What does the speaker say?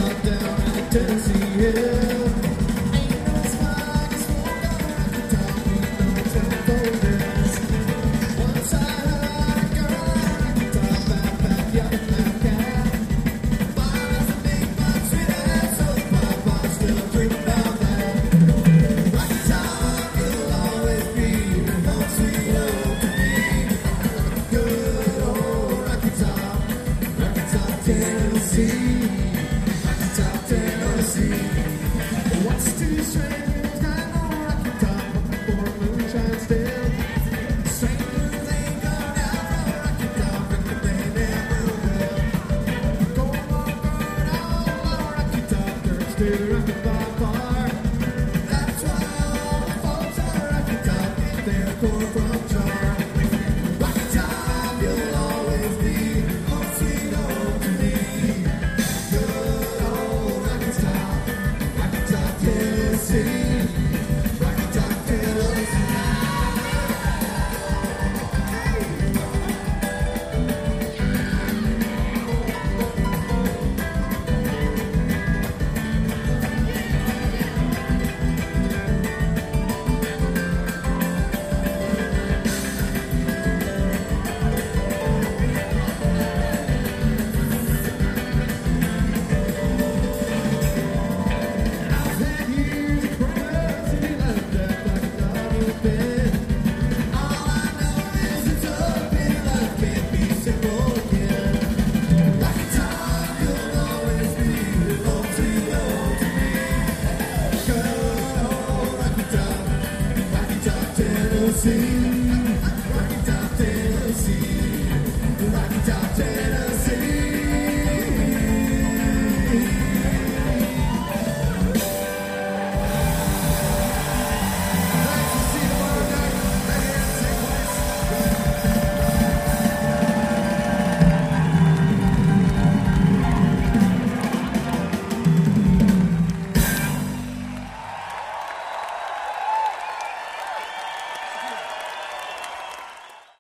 top down in Tennessee Hill. Ain't no smile, just walk on Rocky Top, ain't no telephone bills. Once I heard a girl on Rocky Top, backyard cat. Bars and big butts, sweet ass, so pop, I'm still dreaming about that. Rocky Top will always be the home sweet home to me. Good old Rocky Top, Tennessee. Rocky Top, Tennessee. What's too strange, got no Rocky Top, but for moonshine still. Strangers ain't gone out from Rocky Top, and they never will. Go on, burn all on Rocky Top, there's still Rocky Top.